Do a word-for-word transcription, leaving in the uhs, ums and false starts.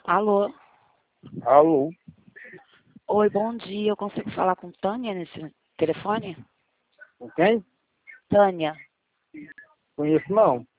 Alô? Alô? Oi, bom dia. Eu consigo falar com Tânia nesse telefone? Com quem? Tânia. Conheço não.